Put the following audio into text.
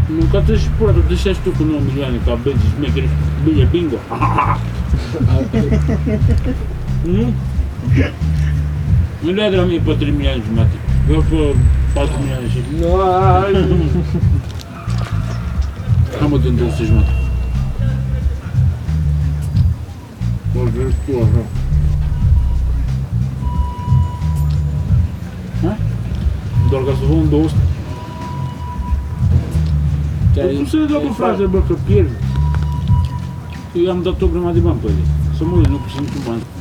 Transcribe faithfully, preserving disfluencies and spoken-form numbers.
Mâncați și pula, tu deșești tu cu nouă milioane ca băgi, șmecheri, bine, bingo. Nu? Nu le-a de la mine pe trei milioane jumate. Eu pe patru milioane și... Am o de două sute jumate. Mă vezi tu așa. Ha? Doar ca să vă un două sute. Nu se le dau pe frate, bă, că pierd. Eu i-am dat o grămadă de bani pe ele. Să mă uit, nu puse niciun bani.